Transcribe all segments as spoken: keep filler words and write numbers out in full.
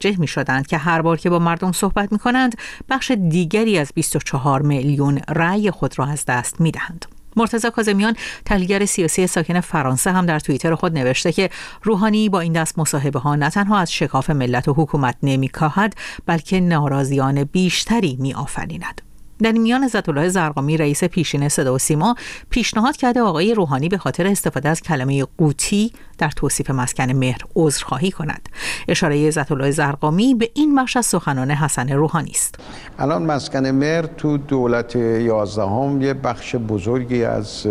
متوجه می شدند که هر بار که با مردم صحبت می کنند بخش دیگری از بیست و چهار میلیون رأی خود را از دست می دهند. مرتضی کاظمیان، تحلیلگر سیاسی ساکن فرانسه، هم در توییتر خود نوشته که روحانی با این دست مصاحبه ها نه تنها از شکاف ملت و حکومت نمی کاهد بلکه ناراضیان بیشتری می آفریند. در این میان عزت‌الله زرقامی، رئیس پیشین صدا و سیما، پیشنهاد کرده آقای روحانی به خاطر استفاده از کلمه قوطی در توصیف مسکن مهر عذرخواهی کند. اشاره عزت‌الله زرقامی به این بخش از سخنان حسن روحانی است. الان مسکن مهر تو دولت یازدهم یه بخش بزرگی از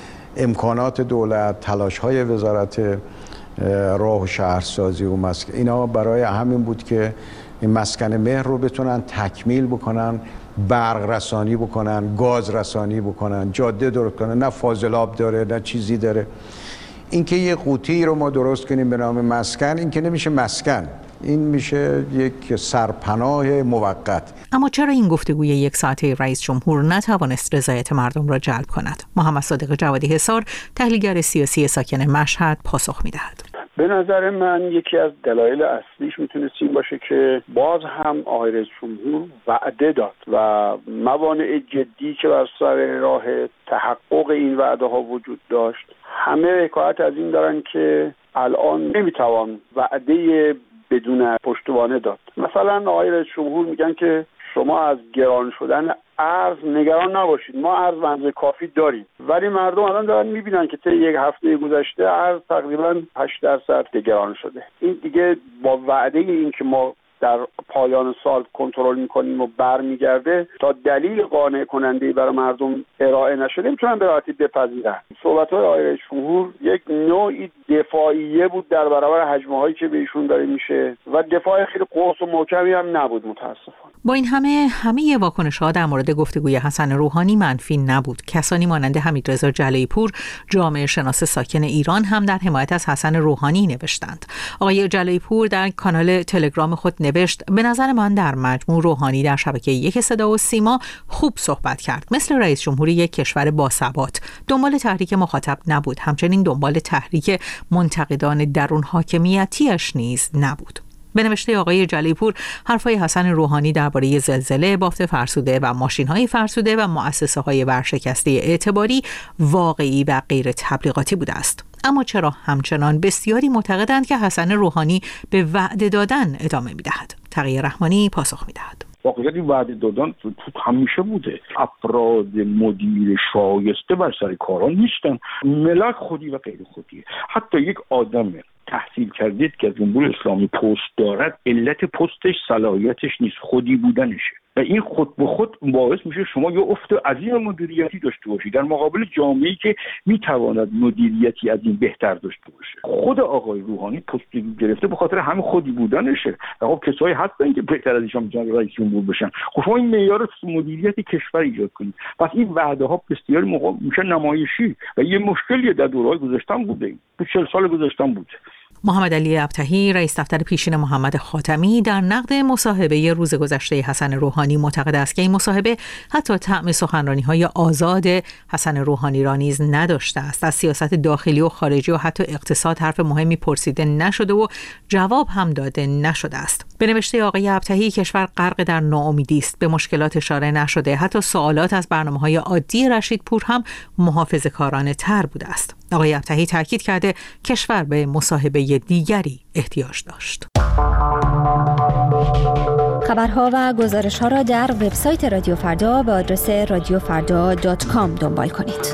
امکانات دولت، تلاش‌های وزارت راه و شهرسازی و مسکن، اینا برای همین بود که این مسکن مهر رو بتونن تکمیل بکنن، برق رسانی بکنن، گاز رسانی بکنن، جاده درست کنن. نه فاضلاب داره نه چیزی داره. اینکه یه قوطی رو ما درست کنیم به نام مسکن، این که نمیشه مسکن، این میشه یک سرپناه موقت. اما چرا این گفتگوی یک ساعته رئیس جمهور نتوانست رضایت مردم را جلب کند؟ محمد صادق جوادی حصار، تحلیلگر سیاسی ساکن مشهد، پاسخ میدهد. به نظر من یکی از دلایل اصلیش میتونه این باشه که باز هم آقای رئیس جمهور وعده داد و موانع جدی که بر سر راه تحقق این وعده ها وجود داشت، همه حکایت از این دارن که الان نمیتوان وعده بدون پشتوانه داد. مثلا آقای رئیس جمهور میگن که شما از گران شدن ارز نگران نباشید، ما ارز به اندازه کافی داریم، ولی مردم الان دارن میبینن که طی یک هفته گذشته ارز تقریبا هشت درصد گران شده. این دیگه با وعده این که ما در پایان سال کنترل میکنیم و برمیگرده تا دلیل قانع کننده برای مردم ارائه نشده میتونن به راحتی بپذیرن. صحبت‌های آقای رئیس جمهور یک نوعی دفاعیه بود در برابر هجمه‌هایی که به ایشون داره میشه و دفاع خیلی قوس و محکمی هم نبود متاسفانه. با این همه همه واکنش‌ها در مورد گفتگوی حسن روحانی منفی نبود. کسانی مانند حمیدرضا جلایی پور، جامعه شناس ساکن ایران، هم در حمایت از حسن روحانی نوشتند. آقای جلایی پور در کانال تلگرام خود نوشت: به نظر من در مجموع روحانی در شبکه یک صدا و سیما خوب صحبت کرد. مثل رئیس جمهوری یک کشور باثبات. دنبال تحریک مخاطب نبود. همچنین دنبال تحریک منتقدان درون حاکمیتیش نیز نبود. به نوشته آقای جلایی پور، حرفای حسن روحانی درباره زلزله، بافت فرسوده و ماشین‌های فرسوده و مؤسسه‌های ورشکسته اعتباری واقعی و غیر تبلیغاتی بوده است. اما چرا همچنان بسیاری معتقدند که حسن روحانی به وعده دادن ادامه می‌دهد؟ تقی رحمانی پاسخ می‌دهد. واقعیت این وعده دادن تو همیشه بوده. افراد مدیر شایسته بر سر کاران نیستن. ملت خودی و غیر خودیه. حتی یک آدم تحصیل کردید که از جمهوری اسلامی پست دارد، علت پستش صلاحیتش نیست، خودی بودنشه و این خود به خود باعث میشه شما یه افت عظیم مدیریتی داشته باشید در مقابل جامعه‌ای که میتواند مدیریتی از این بهتر داشته باشه. خود آقای روحانی پستی گرفته به خاطر همین خودی بودنشه. خب کسایی هستن که بهتر از ایشان میتونن رئیس جمهور بشن. خب شما این معیار مدیریت کشور ایجاد کنید. پس این وعده ها بسیار موقع میشه نمایشی و یه مشکلی در دوره‌های گذشته بوده. تو چهل سال گذشته بود. محمد علی ابطحی، رئیس دفتر پیشین محمد خاتمی، در نقد مصاحبه روز گذشته حسن روحانی معتقد است که این مصاحبه حتی طعم سخنرانی‌های آزاد حسن روحانی را نیز نداشته است. از سیاست داخلی و خارجی و حتی اقتصاد حرف مهمی پرسیده نشده و جواب هم داده نشده است. به نوشته آقای ابطحی، کشور غرق در ناامیدی است، به مشکلات اشاره نشده. حتی سوالات از برنامه‌های عادی رشید پور هم محافظه‌کارانه تر بوده است. آقای ابطحی تاکید کرده کشور به مصاحبه دیگری احتیاج داشت. خبرها و گزارش‌ها را در وبسایت رادیو فردا به آدرس رادیو فردا دات کام دنبال کنید.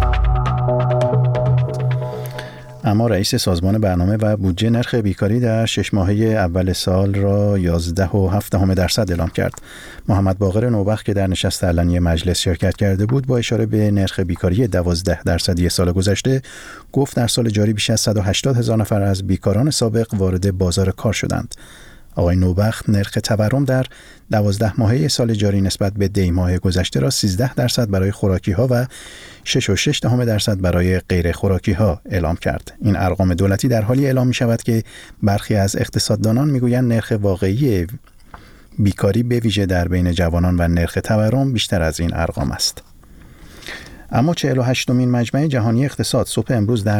اما رئیس سازمان برنامه و بودجه نرخ بیکاری در شش ماهه اول سال را یازده و هفت دهم درصد اعلام کرد. محمد باقر نوبخت که در نشست علنی مجلس شرکت کرده بود، با اشاره به نرخ بیکاری دوازده درصدی سال گذشته گفت در سال جاری بیش از صد و هشتاد هزار نفر از بیکاران سابق وارد بازار کار شدند. آقای نوبخت نرخ تورم در دوازده ماهه سال جاری نسبت به دی ماه گذشته را سیزده درصد برای خوراکی ها و شش و شش دهم درصد برای غیر خوراکی ها اعلام کرد. این ارقام دولتی در حالی اعلام می شود که برخی از اقتصاددانان می گویند نرخ واقعی بیکاری به ویژه در بین جوانان و نرخ تورم بیشتر از این ارقام است. اما چهل و هشتمین مجمع جهانی اقتصاد صبح امروز در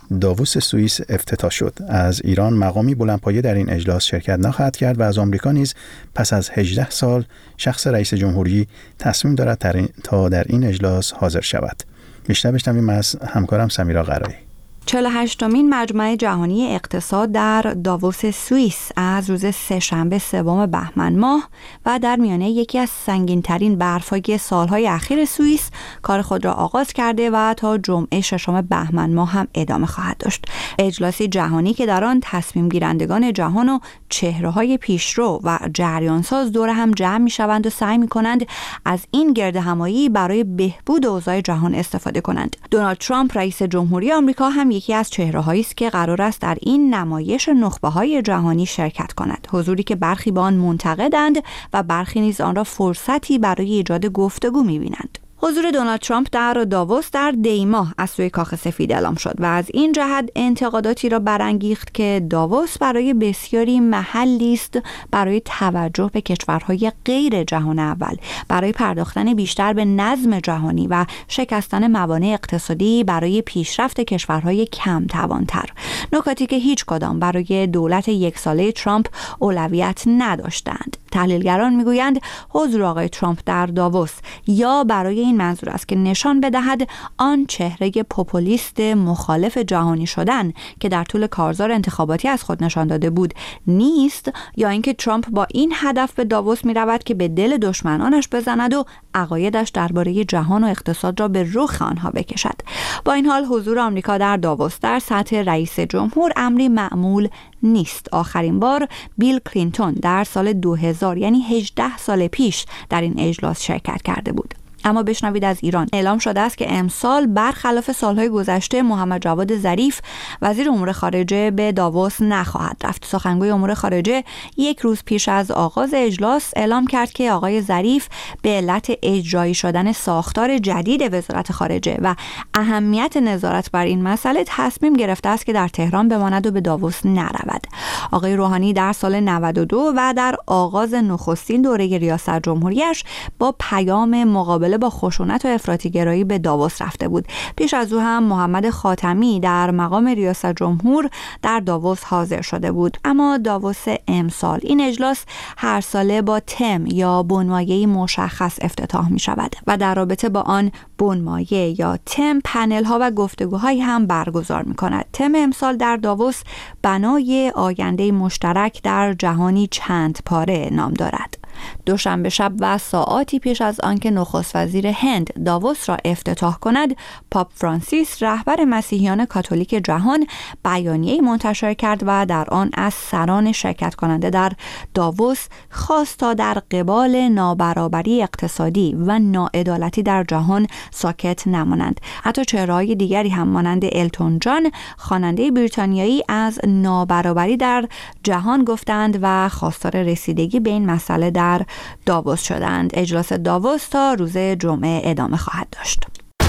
داووس سوئیس افتتاح شد. از ایران مقامی بلندپایه در این اجلاس شرکت نخواهد کرد و از آمریکا نیز پس از هجده سال شخص رئیس جمهوری تصمیم دارد تا در این اجلاس حاضر شود. بیشتر بشنویم از همکارم سمیرا قرایی. چهل و هشتمین مجمع جهانی اقتصاد در داووس سوئیس از روز سه‌شنبه سوم بهمن ماه و در میانه یکی از سنگین‌ترین برف‌های سال‌های اخیر سوئیس کار خود را آغاز کرده و تا جمعه ششم بهمن ماه هم ادامه خواهد داشت. اجلاسی جهانی که در آن تصمیم گیرندگان جهان و چهره‌های پیشرو و جریانساز دور هم جمع می‌شوند و سعی می‌کنند از این گردهمایی برای بهبود اوضاع جهان استفاده کنند. دونالد ترامپ رئیس جمهوری آمریکا هم یکی از چهره‌هایی است که قرار است در این نمایش نخبه‌های جهانی شرکت کند. حضوری که برخی به آن منتقدند و برخی نیز آن را فرصتی برای ایجاد گفتگو می‌بینند. حضور دونالد ترامپ در داووس در دی ماه از سوی کاخ سفید اعلام شد و از این جهت انتقاداتی را برانگیخت که داووس برای بسیاری محلی است برای توجه به کشورهای غیر جهان اول، برای پرداختن بیشتر به نظم جهانی و شکستن موانع اقتصادی برای پیشرفت کشورهای کم توانتر. نکاتی که هیچ کدام برای دولت یک ساله ترامپ اولویت نداشتند. تحلیلگران میگویند حضور آقای ترامپ در داووس یا برای این منظور است که نشان بدهد آن چهره پوپولیست مخالف جهانی شدن که در طول کارزار انتخاباتی از خود نشان داده بود نیست، یا اینکه ترامپ با این هدف به داووس می رود که به دل دشمنانش بزند و عقایدش درباره جهان و اقتصاد را به رخ آنها بکشد. با این حال حضور آمریکا در داووس در سطح رئیس جمهور امری معمول نیست. آخرین بار بیل کلینتون در سال دو هزار یعنی هجده سال پیش در این اجلاس شرکت کرده بود. اما بشنوید از ایران. اعلام شده است که امسال برخلاف سالهای گذشته محمد جواد ظریف وزیر امور خارجه به داووس نخواهد رفت. سخنگوی امور خارجه یک روز پیش از آغاز اجلاس اعلام کرد که آقای ظریف به علت اجرایی شدن ساختار جدید وزارت خارجه و اهمیت نظارت بر این مسئله تصمیم گرفته است که در تهران بماند و به داووس نرود. آقای روحانی در سال نود و دو و در آغاز نخستین دوره ریاست جمهوریش با پیام مقابله با خشونت و افراطی‌گرایی به داووس رفته بود. پیش از او هم محمد خاتمی در مقام ریاست جمهور در داووس حاضر شده بود. اما داووس امسال، این اجلاس هر ساله با تم یا بنمایه‌ای مشخص افتتاح می شود و در رابطه با آن بنمایه یا تم پنل ها و گفتگوهایی هم برگزار می کند. تم امسال در داووس بنای آینده مشترک در جهانی چند پاره نام دارد. دوشنبه شب و ساعاتی پیش از آنکه نخست وزیر هند داووس را افتتاح کند، پاپ فرانسیس رهبر مسیحیان کاتولیک جهان بیانیه‌ای منتشر کرد و در آن از سران شرکت کننده در داووس خواست تا در قبال نابرابری اقتصادی و ناعدالتی در جهان ساکت نمانند. حتی چهره‌های دیگری هم مانند التون جان، خواننده بریتانیایی، از نابرابری در جهان گفتند و خواستار رسیدگی به این مسئله در داووس شدند. اجلاس داووس تا روز جمعه ادامه خواهد داشت.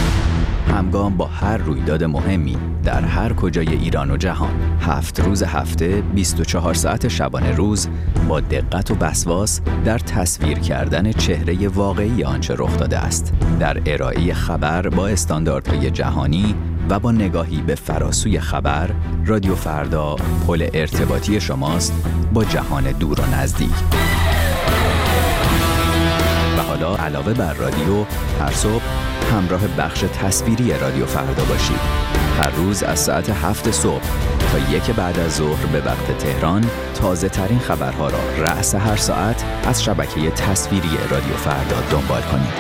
همگام با هر رویداد مهمی در هر کجای ایران و جهان، هفت روز هفته، بیست و چهار ساعت شبانه روز، با دقت و وسواس در تصویر کردن چهره واقعی آنچه رخ داده است، در ارائه خبر با استانداردهای جهانی و با نگاهی به فراسوی خبر، رادیو فردا پل ارتباطی شماست با جهان دور و نزدیک. و حالا علاوه بر رادیو، هر صبح همراه بخش تصویری رادیو فردا باشید. هر روز از ساعت هفت صبح تا یک بعد از ظهر به وقت تهران، تازه ترین خبرها را رأس هر ساعت از شبکه تصویری رادیو فردا دنبال کنید.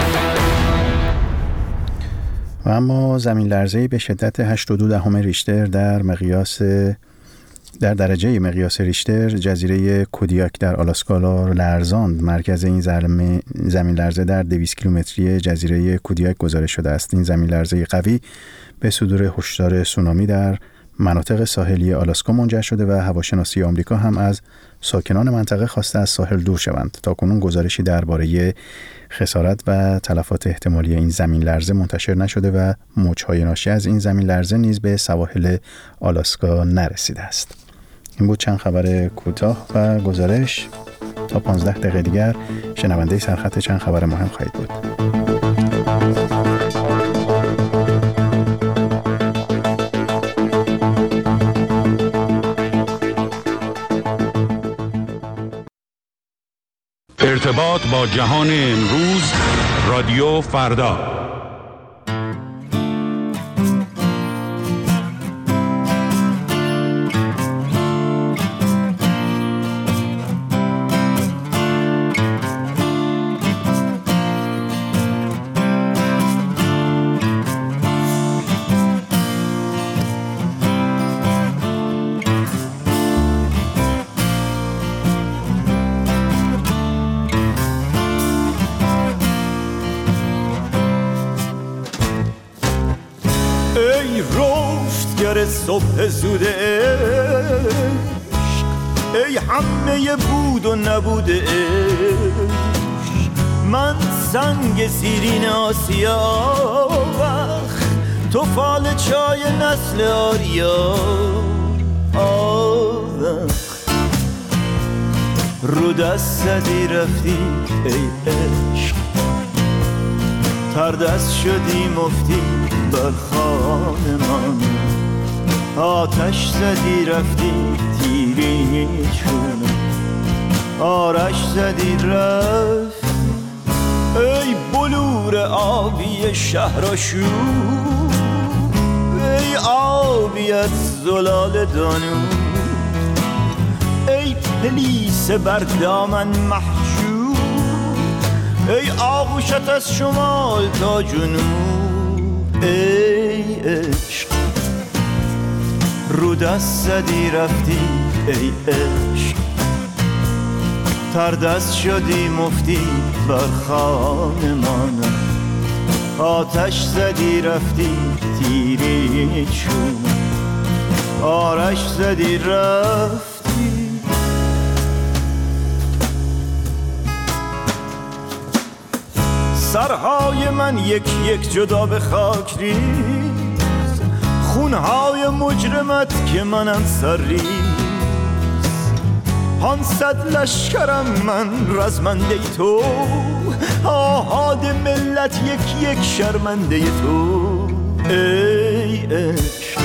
و اما زمین لرزه‌ای به شدت هشت و دو دهم ریشتر در مقیاس در درجه مقیاس ریشتر جزیره کودیاک در آلاسکا را لرزاند. مرکز این زمین لرزه در دویست کیلومتری جزیره کودیاک گزارش شده است. این زمین لرزه قوی به صدور هشدار سونامی در مناطق ساحلی آلاسکا منجر شده و هواشناسی آمریکا هم از ساکنان منطقه خواسته از ساحل دور شوند. تاکنون گزارشی درباره خسارت و تلفات احتمالی این زمین لرزه منتشر نشده و موج‌های ناشی از این زمین لرزه نیز به سواحل آلاسکا نرسیده است. این بود چند خبر کوتاه و گزارش. تا پانزده دقیقه دیگر شنونده سرخط چند خبر مهم خواهید بود. ارتباط با جهان امروز، رادیو فردا. صبح زود عشق، ای همه بود و نبود عشق، من سنگ زیرین آسیا وقت، تو فال چای نسل آریا آوخ، رو دست زدی رفتی ای عشق، تر دست شدی مفتی بر خانه من، آتش زدی رفتی تیری چونه، آرش زدی رفت ای بلور آبی شهرآشوب، ای آبی از زلال دانوب، ای پلیس بر دامن محجوب، ای آغوشت از شمال تا جنوب ای عشق، رو دست زدی رفتی ای عشق، تر دست شدی مفتی بر خانمان، آتش زدی رفتی تیری چون، آرش زدی رفتی. سرهای من یک یک جدا به خاک ریز، خونهای مجرمت که منم سرریز، پانصد لشکرم من رزمنده تو، آهاد ملت یک یک شرمنده تو ای عشق،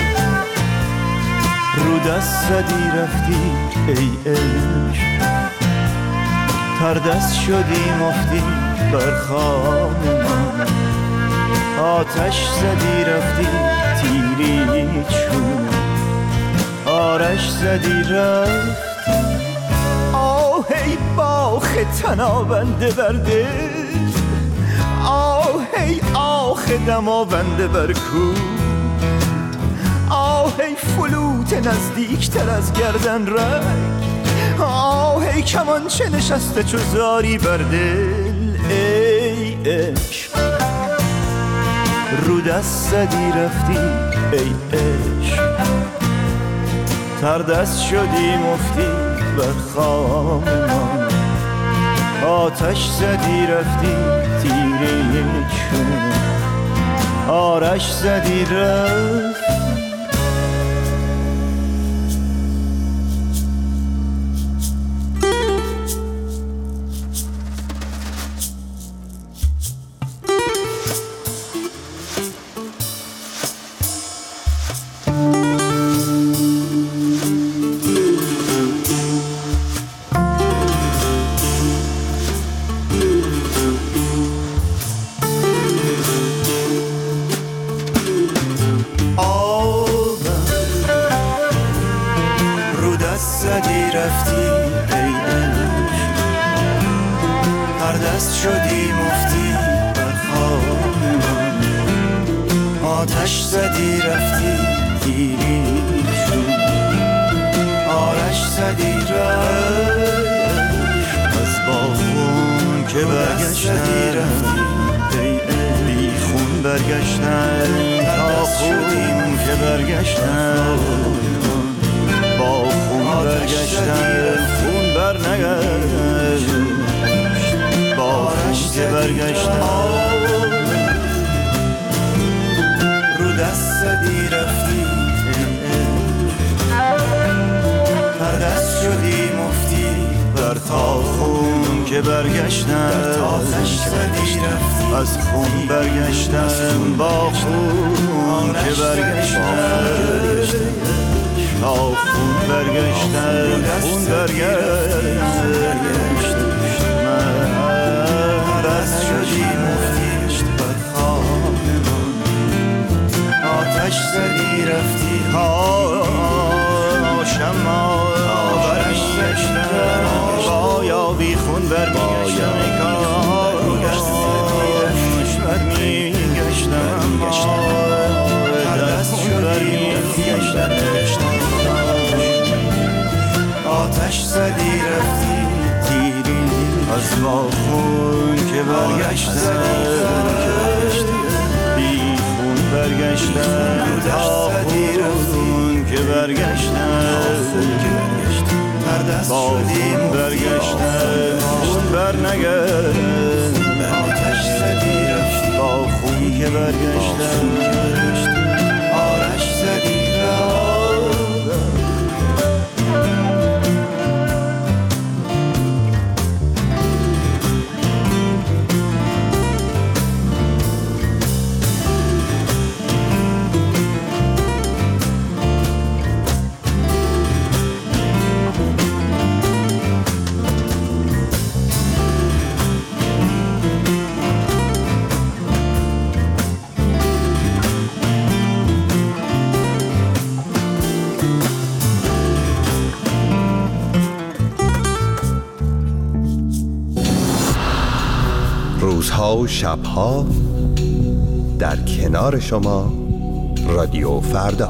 رو دست زدی رفتی ای عشق، تر دست شدی مفتی بر خانه من، آتش زدی رفتی تیری چون، آرش زدی رفتی. آه ای باخ تنابنده برده، آه ای آخ دماونده بر کو، آه ای فلوت نزدیکتر از گردن رگ، آه ای کمانچه نشسته چو زاری بر دل ای عشق، رو دست زدی رفتی ای عشق، تر دست شدی مفتی بر خانه من، آتش زدی رفتی تیری چون، آرش زدی رفت. خون برمیگشتم ای کاش برمیگشتم اما دستشو برمیگشتم آتش زدی رفتی تیری از با خون که برگشتم بی خون برگشتم تا خون که برگشتم با خون برگشتم خون بر نگشت آتش زدی رفتی با خون که برگشتم آرش زدی رفت روزها و شبها در کنار شما رادیو فردا.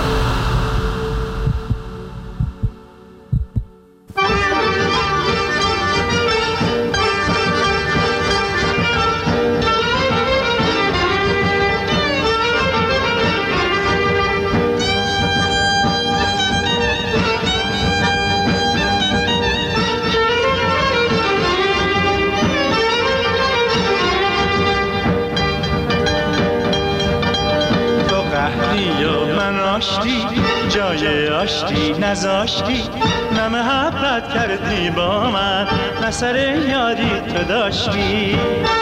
جای آشتی نذاشتی نه محبت کردی با من نه سر یاری تو داشتی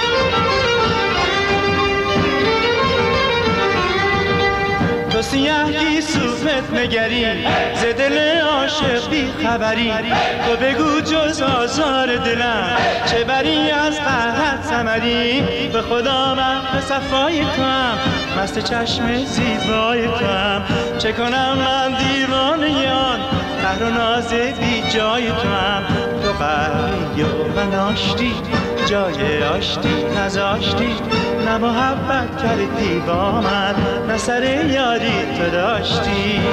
تو سیاهی صوفت نگری ز دل عاشق بی خبری تو بگو جز آزار دلم چه بری از قهرت ثمری به خدا من به صفای تو هم مست چشم زیبای تو هم چه کنم من دیوانه آن قهر و ناز بی جای تو هم تو قهری و من آشتی جای آشتی نذاشتی نه محبت کردی با من نه سر یاری تو داشتی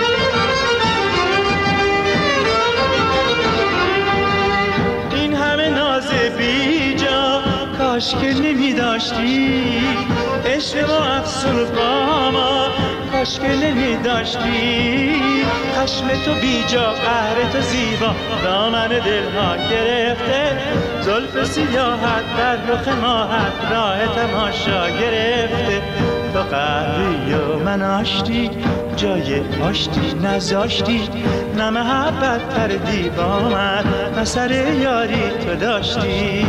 این همه ناز بی جا کاش که نمی داشتی عشق و افسون و باما کاش که نمی داشتی خشم تو بی جا قهر تو زیبا دامن دلها گرفته زلف سیاحت در رخ ماهت راه تماشا گرفته تو قهری و من آشتی جای آشتی نذاشتی نه محبت کردی با من نه سر یاری تو داشتی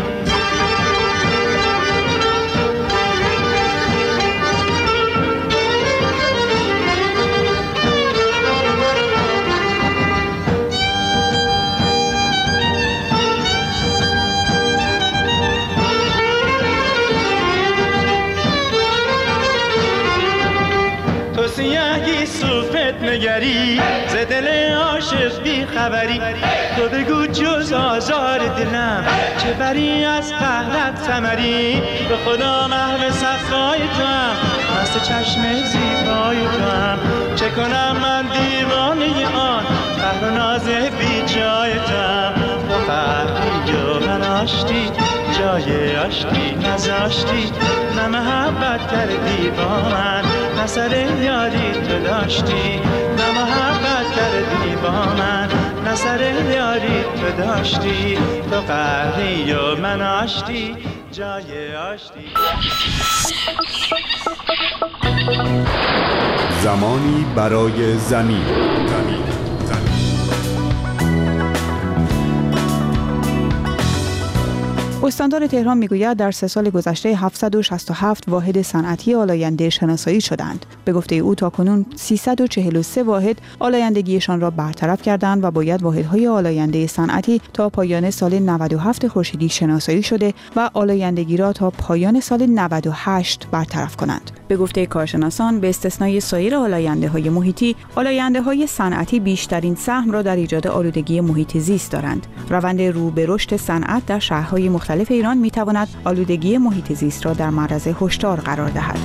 سیاهی صوفت نگری ز دل عاشق بی خبری تو بگو جز آزار دلم چه بری از قهرت ثمری به خدا محو صفای تو هم مست چشم زیبای تو هم چه کنم من دیوانه آن قهر و ناز بی جای تو هم تو قهری و من آشتی جای آشتی نذاشتی نه محبت کردی با من نه سر یاری تو داشتی نه محبت کردی با من نه سر یاری تو داشتی تو قهری و من آشتی جای آشتی زمانی برای زمین استاندار تهران میگوید در سه سال گذشته هفتصد و شصت و هفت واحد صنعتی آلاینده شناسایی شدند. به گفته او تاکنون سیصد و چهل و سه واحد آلایندگیشان را برطرف کردند و باید واحدهای آلاینده صنعتی تا پایان سال نود و هفت خورشیدی شناسایی شده و آلایندگی را تا پایان سال نود و هشت برطرف کنند. به گفته کارشناسان به استثنای سایر آلاینده‌های محیطی، آلاینده‌های صنعتی بیشترین سهم را در ایجاد آلودگی محیط زیست دارند. روند رو به رشد صنعت در شهرهای مختلف ایران می‌تواند آلودگی محیط زیست را در معرض هشدار قرار دهد.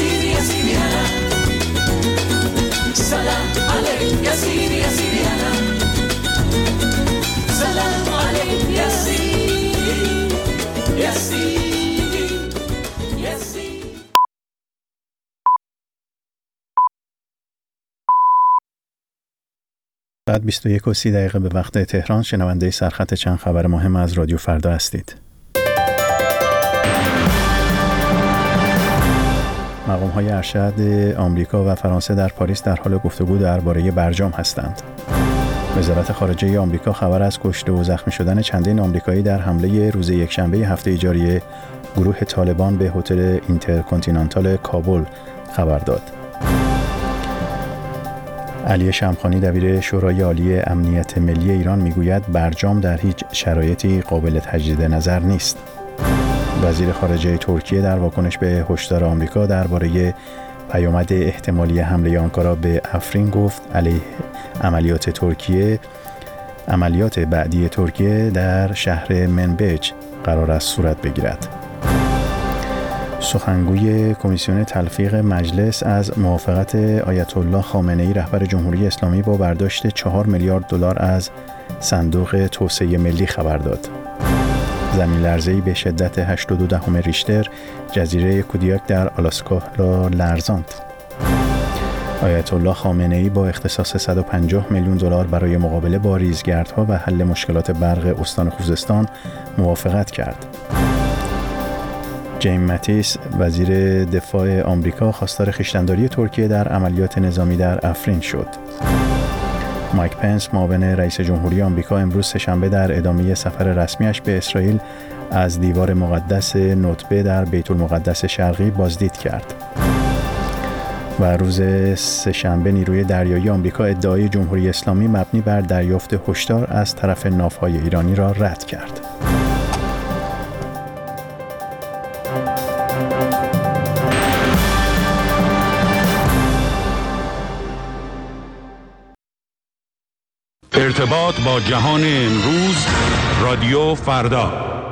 سلام عليك يا سيدي يا سيدي أنا بعد بیست و یک و سی دقیقه به وقت تهران شنونده سرخط چند خبر مهم از رادیو فردا هستید. مقام‌های ارشد آمریکا و فرانسه در پاریس در حال گفتگو درباره برجام هستند. وزارت خارجه آمریکا خبر از کشته و زخمی شدن چندین آمریکایی در حمله روز یکشنبه هفته جاری گروه طالبان به هتل اینترکانتینانتال کابل خبر داد. علی شمخانی دبیر شورای عالی امنیت ملی ایران میگوید برجام در هیچ شرایطی قابل تجدید نظر نیست. وزیر خارجه ترکیه در واکنش به هشدار آمریکا درباره پیامد احتمالی حمله آنکارا به افرین گفت علیه عملیات ترکیه عملیات بعدی ترکیه در شهر منبج قرار است صورت بگیرد. سخنگوی کمیسیون تلفیق مجلس از موافقت آیت الله خامنه‌ای رهبر جمهوری اسلامی با برداشت چهار میلیارد دلار از صندوق توسعه ملی خبر داد. زمین لرزه‌ای به شدت هشت و دو دهم ریشتر جزیره کودیاک در آلاسکا را لرزاند. آیت الله خامنه‌ای با اختصاص صد و پنجاه میلیون دلار برای مقابله با ریزگردها و حل مشکلات برق استان خوزستان موافقت کرد. جیم ماتیس وزیر دفاع آمریکا خواستار خویشتن‌داری ترکیه در عملیات نظامی در افرین شد. مایک پنس معاون رئیس جمهوری آمریکا امروز سه‌شنبه در ادامه سفر رسمیش به اسرائیل از دیوار مقدس نطبه در بیت المقدس شرقی بازدید کرد. و روز سه‌شنبه نیروی دریایی آمریکا ادعای جمهوری اسلامی مبنی بر دریافت هشدار از طرف ناوهای ایرانی را رد کرد. ارتباط با جهان امروز، رادیو فردا.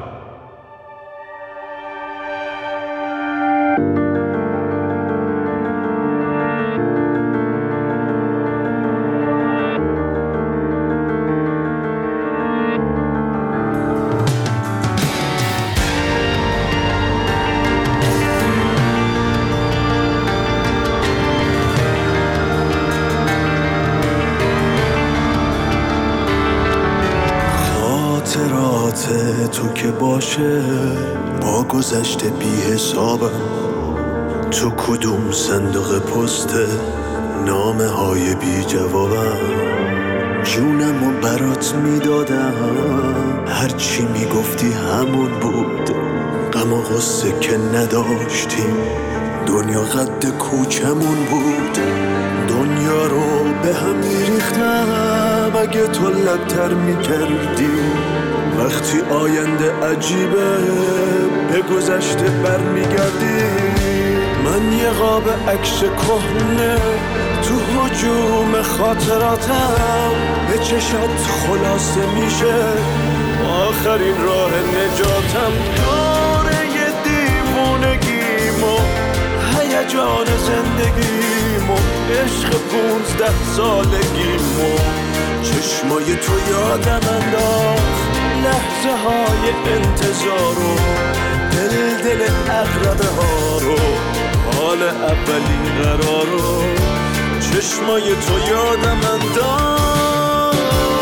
تو که باشه با گذشته بی حسابم، تو کدوم صندوق پست نامه های بی جوابم، جونم و برات میدادم، هرچی میگفتی همون بود، غم و غصه که نداشتیم، دنیا قد کوچمون بود، دنیا رو به هم میریختم اگه تو لبتر میکردی، وقتی آینده عجیبه به گذشته برمیگردی، من یه قاب عکس کهنه تو هجوم خاطراتم، به چشات خلاصه میشه آخرین راه نجاتم، دوره یه دیوونگیمو هیجان زندگیمو عشق پونزده سالگیمو، چشمای تو یادم انداخت لحظه های انتظار و دل دل اقربه ها رو، حال اولین قرار رو، چشمای تو یادم انداخت،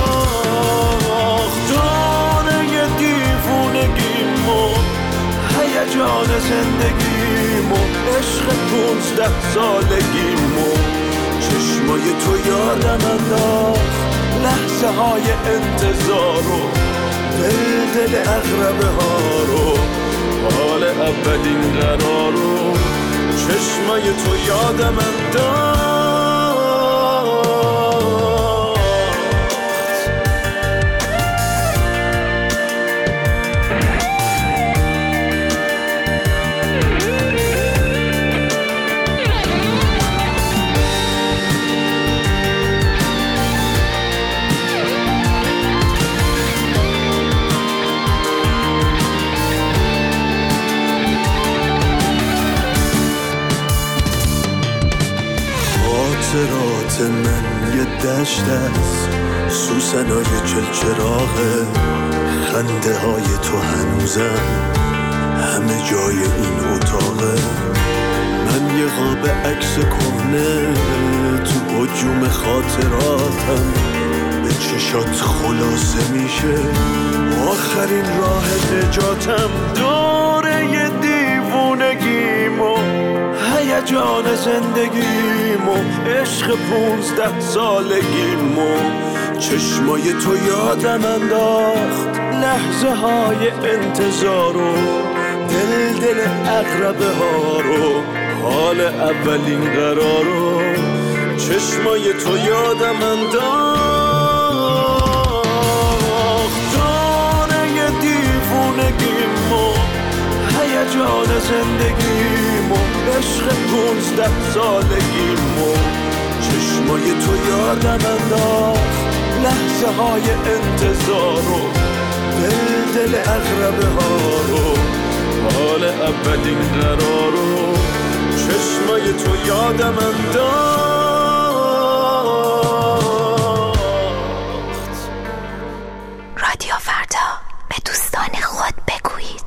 دانه دیوونگیمو هیجان زندگیمو عشق پونزده سالگیمو، چشمای تو یادم انداخت لحظه های انتظار رو، دل دل اقربه ها رو، حال اولین قرار رو، چشمای تو یادم انداخت. خاطرات من یه دشت است، سوسنای چلچراغه، خنده های تو هنوزم همه جای این اتاقه، من یه قاب عکس کهنه تو هجوم خاطراتم، چشات خلاصه میشه. آخرین راه نجاتم دوره دیوونگیمو، هیجان زندگیمو، عشق پونزده سالگیمو. چشمای تو یادم انداخت لحظه های انتظارو، دل دل اقربه ها رو، حال اولین قرارو. چشمای تو یادم انداخت دانه دیوونگیمو، هیجان زندگیمو، عشق پونزده سالگیمو. چشمای تو یادم انداخت لحظه های انتظارو، دل دل اقربه ها رو، حال اولین قرارو. چشمای تو یادم انداخت. رادیو فردا، به دوستان خود بگویید.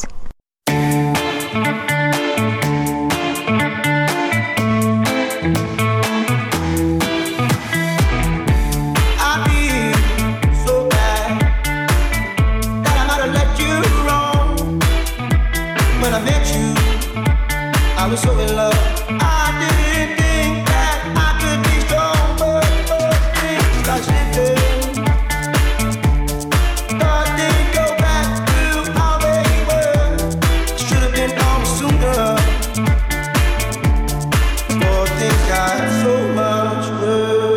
I was so in love. I didn't think that I could be strong, but things got shifted. Thought they'd go back to how they were. Should have been gone sooner. But things got so much worse.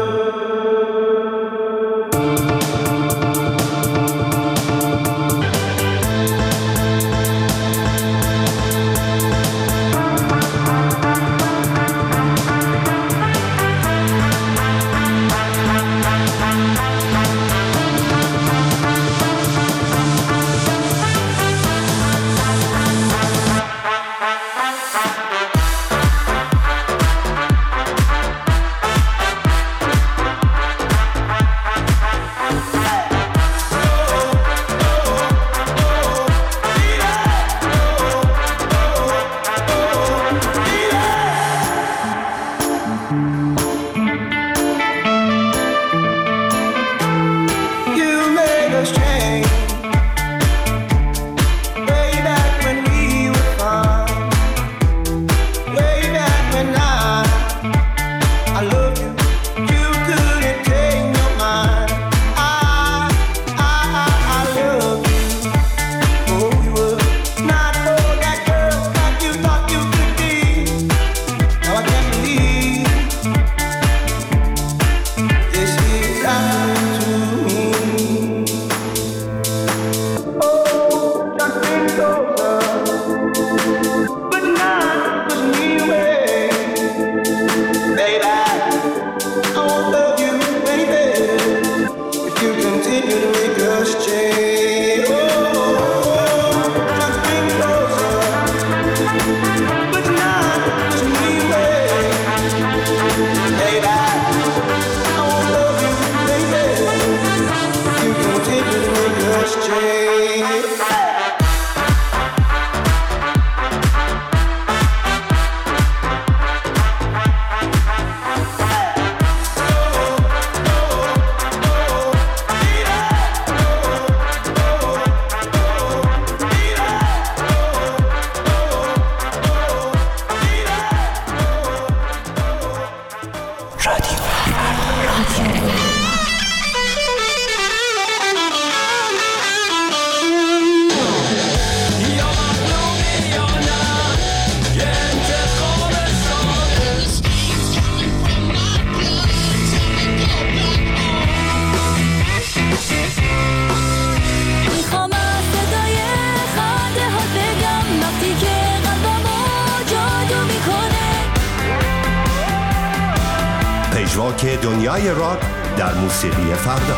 که دنیای راک در موسیقی فردا.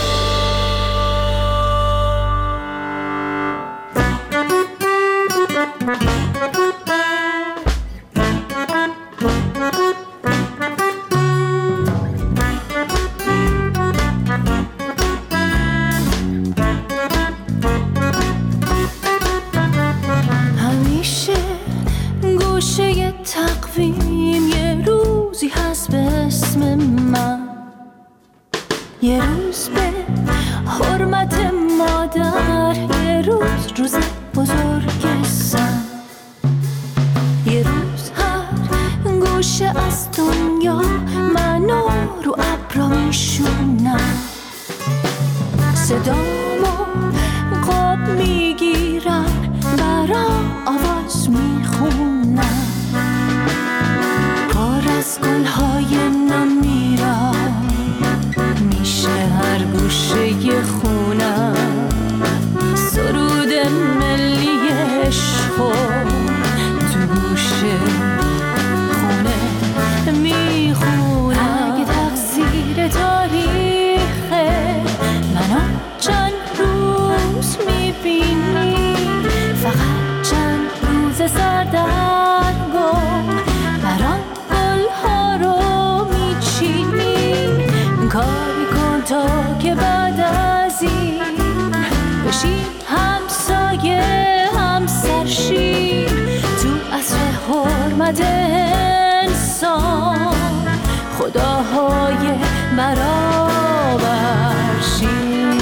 همیشه گوشه تقویم یه روزی هست به اسم من، یه روز به حرمت مادر، یه روز روز بزرگ زن، یه روز هر گوشه از دنیا منو رو ابرا میشونم، صدامو قاب میگیرم برا آواز میخونم، پر از گلهای نمیرم میشه هر گوشه خونم، سرود ملی عشقو تو گوشه خونه میخونم. اگه تقصیر تاریخه منو چند روز میبینی، فقط چند روز سردرگم برام گلها رو میچینی، کاری کن تا که بعد از این بشیم همسایه همسرشیم، تو عصر حرمت انسان خداهای برابرشیم.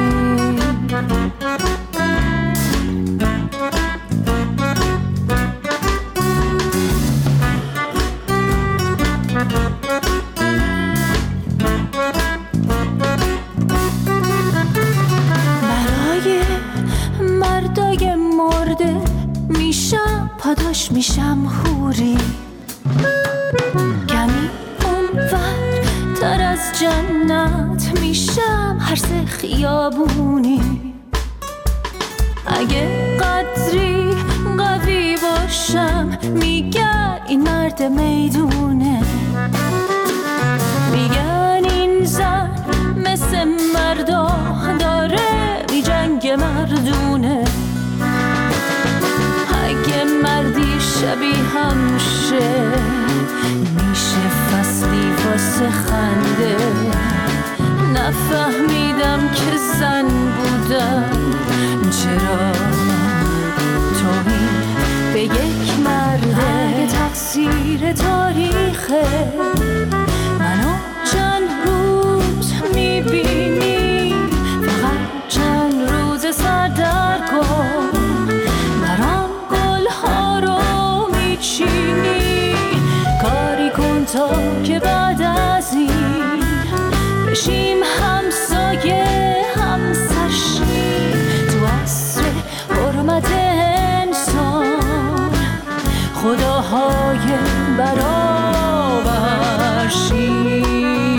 مردای مرده میشم پاداش، میشم حوری، کمی اونور تر از جنت میشم هر سه خیابونی، اگه قدری قوی باشم میگن این مرد میدونه، میگن این زن مثل مردا داره می جنگ مردونه، اگه مردی شبیه هم شه میشه فصلی واسه خنده، نفهمیدم که زن بودم چرا توهین به یک مرده. اگه تقصیر تاریخه منو چند روز میبینی، فقط چند روز سردرگم برام گلها رو میچینی، کاری کن تا که بعد از این بشیم همسایه همسرشیم، تو عصر حرمت انسان خداهای برابرشیم.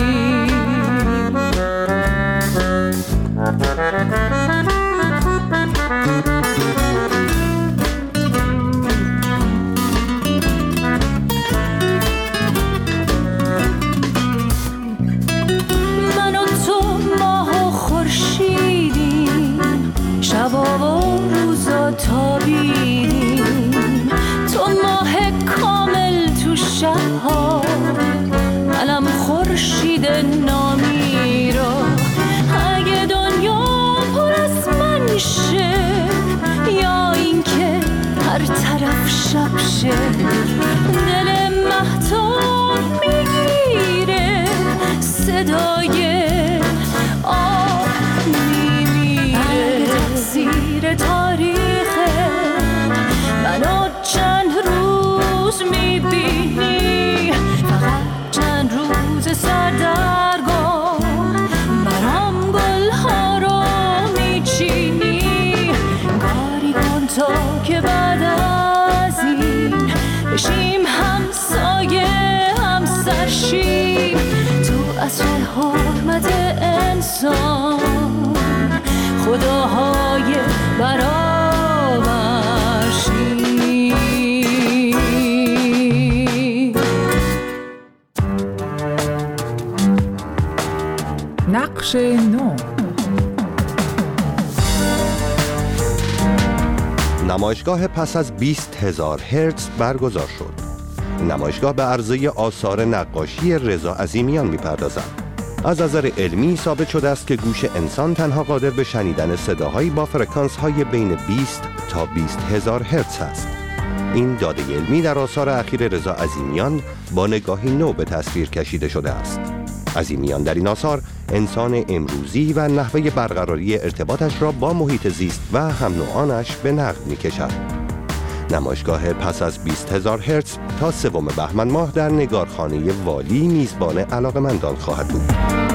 من و تو ماه و خورشیدیم، شبا و روزا تابیدیم، تو ماه کامل تو شبها، منم خورشید نامیرا، اگه دنیا پر از من میشه یا اینکه هر طرف شب شه، دل مهتاب میگیره صدای آه میمیره. تقصیر تاریخه منو چند روز میبینی، فقط چند روز سردرگم برام گلها رو میچینی، کاری کن تا که بعد از این بشیم همسایه همسرشیم، تو عصر حرمت انسان خداهای برابرشیم. نقش نو. نمایشگاه پس از بیست هزار هرتز برگزار شد. نمایشگاه به عرضه آثار نقاشی رضا عظیمیان می‌پردازد. از نظر علمی ثابت شده است که گوش انسان تنها قادر به شنیدن صداهایی با فرکانس‌های بین بیست تا بیست هزار هرتز است. این داده علمی در آثار اخیر رضا عظیمیان با نگاهی نو به تصویر کشیده شده است. عظیمیان در این آثار انسان امروزی و نحوه برقراری ارتباطش را با محیط زیست و هم نوعانش به نقد می‌کشد. نمایشگاه پس از بیست هزار هرتز تا سوم بهمن ماه در نگارخانه والی میزبان علاقه‌مندان خواهد بود.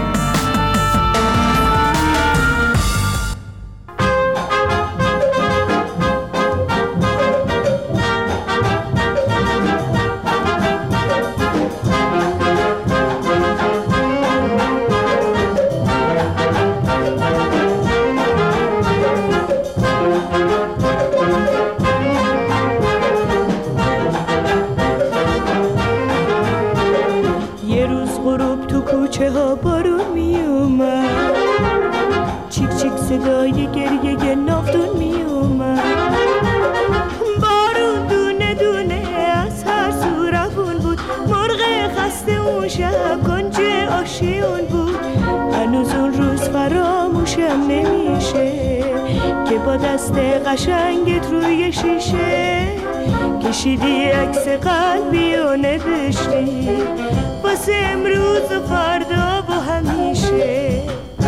قشنگت روی شیشه کشیدی عکس قلبی و نوشتی واسه امروز و فردا و همیشه.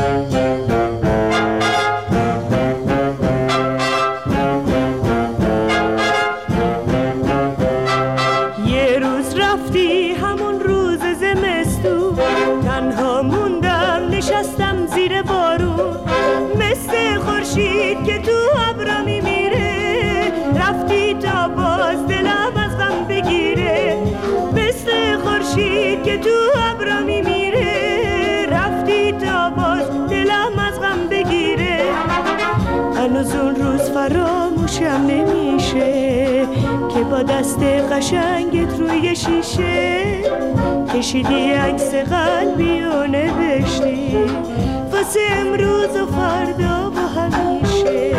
یه روز رفتی همون روز زمستون تنها موندم نشستم زیر بارون مثل خورشید که تو ابرا میمیره رفتی تا باز دلم از غم بگیره مثل خورشید که تو ابرا میمیره رفتی تا باز دلم از غم بگیره. هنوز اون روز فراموشم نمیشه که با دست قشنگت روی شیشه کشیدی عکس قلبی و نوشتی واسه امروز و فردا و همیشه.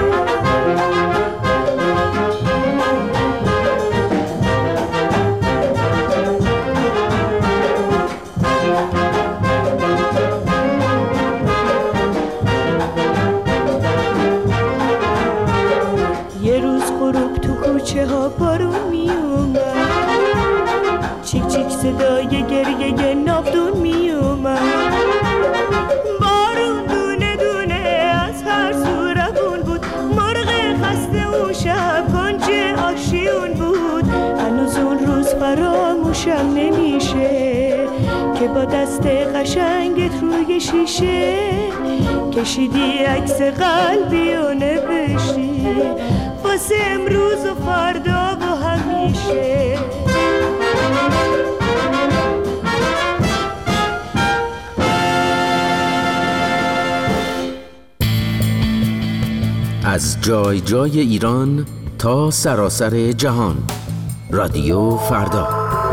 یه روز غروب تو کوچه ها بارون می اومد چیک چیک صدای گریه ناودون می اومد بارون دونه دونه از هر سو روون بود مرغ خسته اون شب کنج آشیون بود. هنوز اون روز فراموشم نمیشه که با دست قشنگت روی شیشه کشیدی عکس قلبی و نوشتی واسه امروز و فردا و همیشه. از جای جای ایران تا سراسر جهان، رادیو فردا.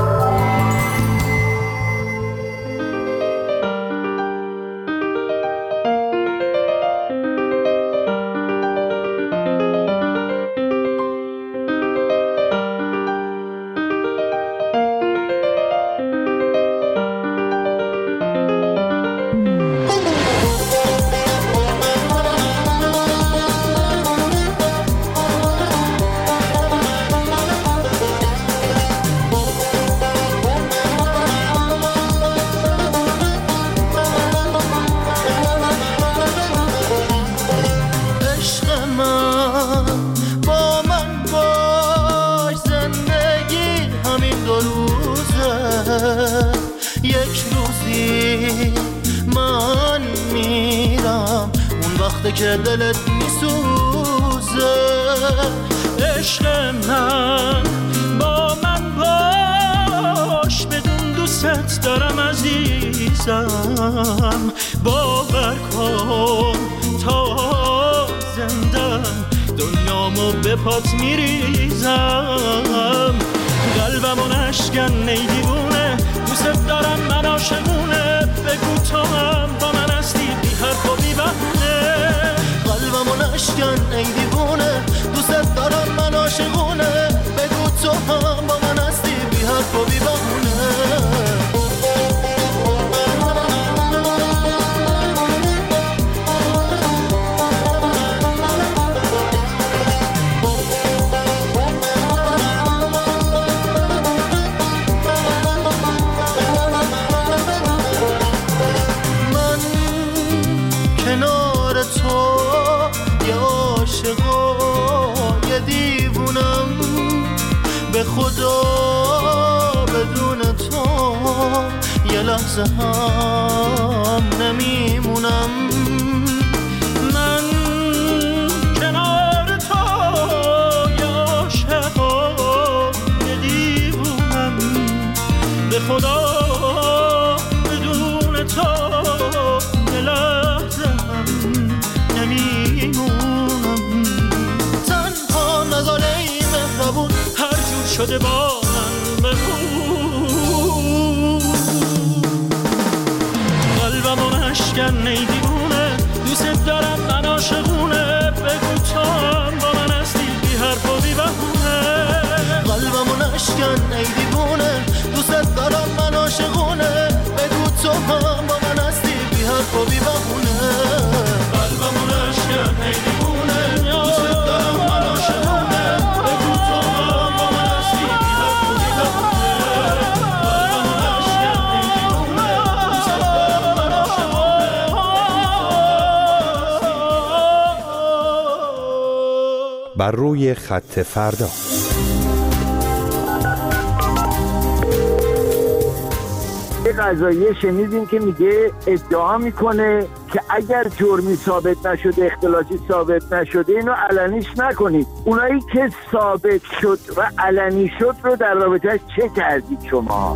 که دلت میسوزه عشق من با من باش بدون دوست دارم عزیزم باور کن تا زندم دنیامو به پات میریزم قلبمو نشکن ای دیوونه دوست دارم من عاشقونه بگو تو هم با من هستی بی حرف و بی بهونه قلبمو نشکن ای دیوونه دوست دارم من عاشقونه بگو تو هم با من هستی بی حرف و بی بهونه کنار تو یه عاشقا یه دیوونم، به خدا بدون تو یه لحظه هم نمیمونم. من کنار تو یه عاشقا یه دیوونم، به خدا بدون تو یه لحظه هم نمیمونم. تنها نزاره ای مهربون هر جور شده با من بگو، قلبمو نشکن ای دیوونه، دوست دارم من عاشقونه، بگو تو هم با من هستی بی حرف و بی بهونه. قلبمو نشکن ای دیوونه، دوست دارم من عاشقونه، بگو تو هم با من هستی بی حرف و بی بهونه. قلبمو نشکن ای دیوونه، دوست دارم من عاشقونه، بگو تو هم با من هستی بی حرف و بی بهونه. قلبمو نشکن ای دیوونه، دوست دارم من عاشقونه. بر روی خط فردا. یه قضاییه شنیدیم که میگه ادعا میکنه که اگر جرمی ثابت نشده، اختلاسی ثابت نشده، اینو علنیش نکنید. اونایی که ثابت شد و علنی شد رو در رابطه چه کردید شما؟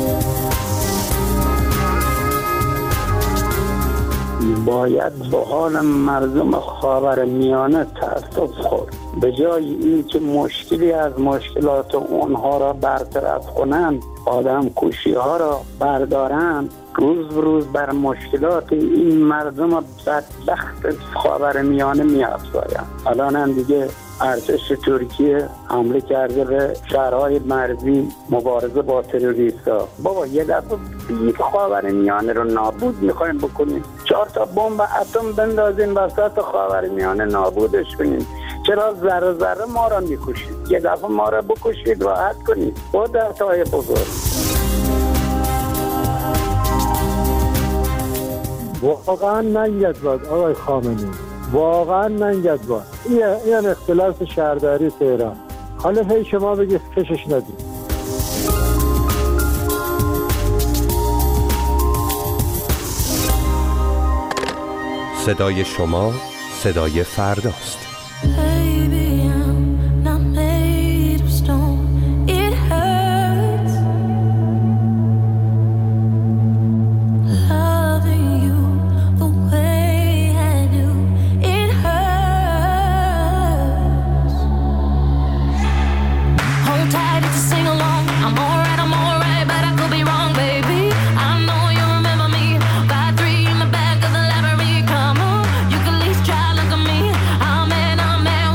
باید با حال مردم خاورمیانه تأسف خورد. به جای این که مشکلی از مشکلات اونها را برطرف کنند، آدم کشی ها را بردارند، روز به روز بر مشکلات این مردم بدبخت خاورمیانه می‌افزایند. الان هم دیگه ارتش ترکیه حمله کرده به شهرهای مرزی مبارزه با تروریست‌ها. بابا یه دفعه بی خاورمیانه رو نابود می‌خوایم بکنیم، چهار تا بمب اتم بندازین وسط خاورمیانه نابودش کنین. چرا ذره ذره ما را می‌کشید؟ یه دفعه ما را بکشید راحت کنید. با در تای بزرگ واقعا ننگت باد آقای خامنه‌ای، واقعا ننگت باد. این این اختلاف شهرداری تهران، حالا هی شما بگید کشش ندید. صدای شما صدای فرداست. I'm in, I'm in.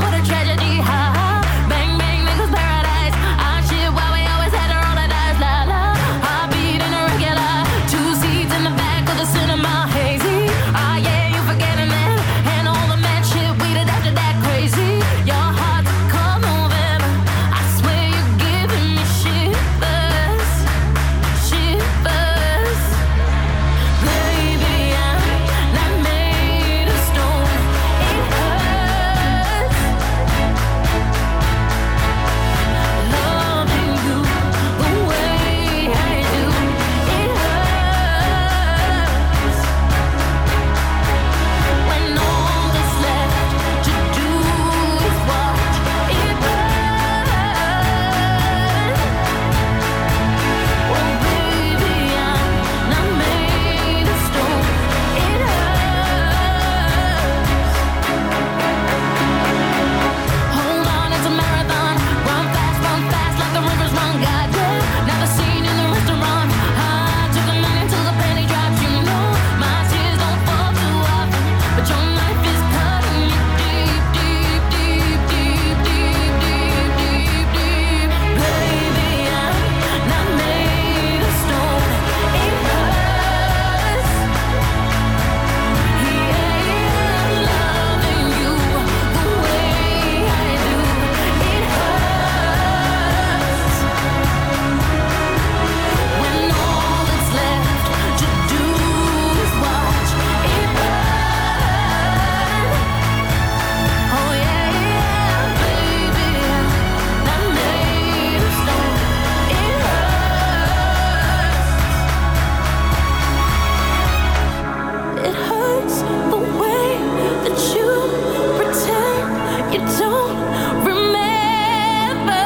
hurts the way that you pretend you don't remember.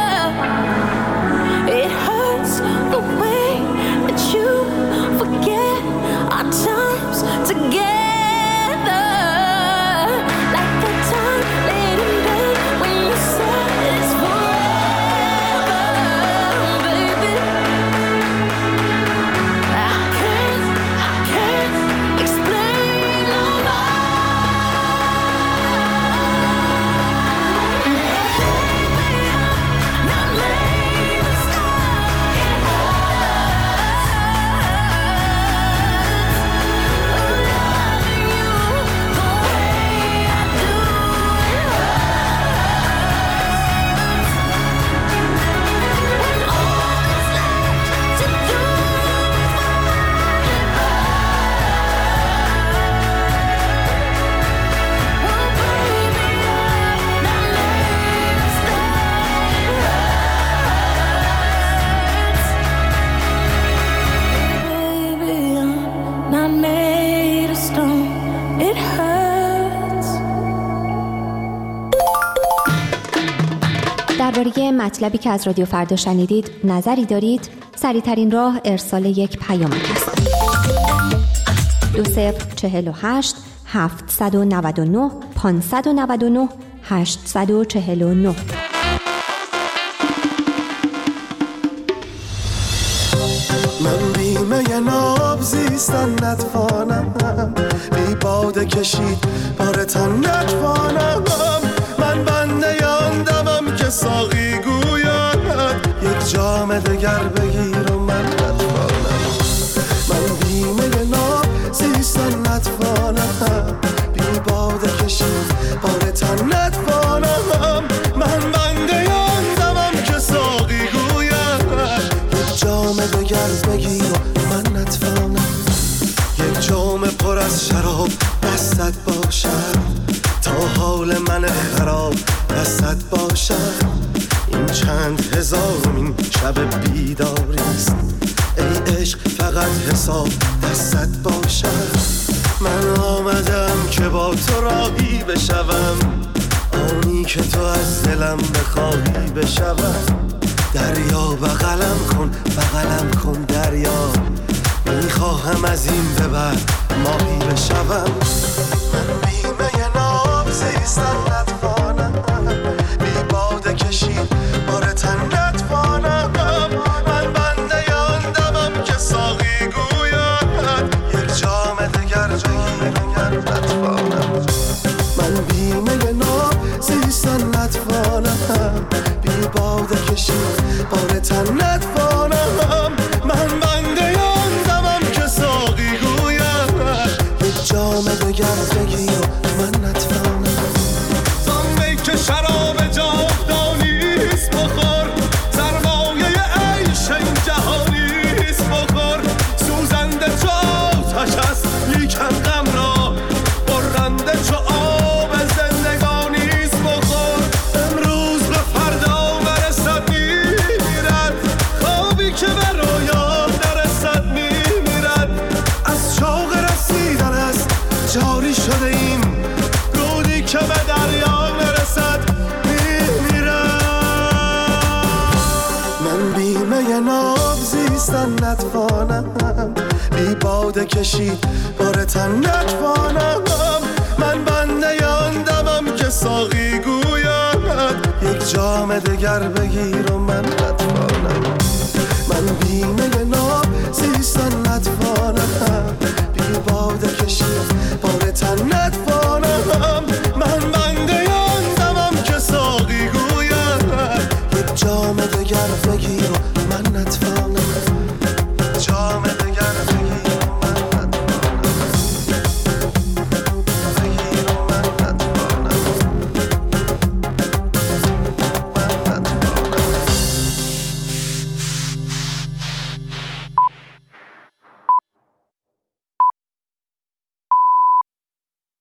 It hurts the way that you forget our times together. درباره مطلبی که از رادیو فردا شنیدید نظری دارید؟ سریع‌ترین راه ارسال یک پیام است. دو صفر چهل و هشت هفتصد و نود و نه پانصد و نود و نه هشتصد و چهل و نه. من بیمه ناب زیستن نتوانم، بی باده کشید بار تن نتوانم. من بنده آندمم که ساقی گوید یک جام دگر بگیر و من نتوانم. من بیمه ناب زیستن نتوانم، بی باده کشید بار تن نتوانم. من بنده آندمم که ساقی گوید یک جام دگر بگیر و من نتوانم. یک جام پر از شراب دستت باشد تا حال من خراب دستت باشد. این چند هزارمین شب بیداریست، ای عشق فقط حساب دستت باشد. من آمدم که با تو راهی بشوم، آنی که تو از دلم بخواهی بشوم. دریا بغلم کن بغلم کن دریا، میخواهم از این به بعد ماهی بشوم. من بیمه ناب زیستن نتوانم، بی باده کشید بار تن نتوانم. من بنده آندمم که ساقی گوید یک جام دگر بگیر نتوانم. من بیمه ناب زیستن نتوانم، بی باده کشید بار تن نتوانم. من بنده آندمم که ساقی گوید یک جام دگر بگیر من نتوانم. زنبه که شراب جاودانیست بخور، سرمایه عیش این جهانیست بخور. سوزنده چو آتش است لیکن غم را، برنده چو آب زندگانیست بخور. امروز به فردا برسد میمیرد، خوابی که به رویا نرسد میمیرد. از شوق رسیدن است جاری شده ایم، رودی که به دریا نرسد میمیرد. من بیمه ناب زیستن نتوانم، بی باده کشید بار تن نتوانم. من بنده آندمم که ساقی گوید یک جام دگر بگیر و من نتوانم. من بیمه ناب زیستن نتوانم، بی باده کشید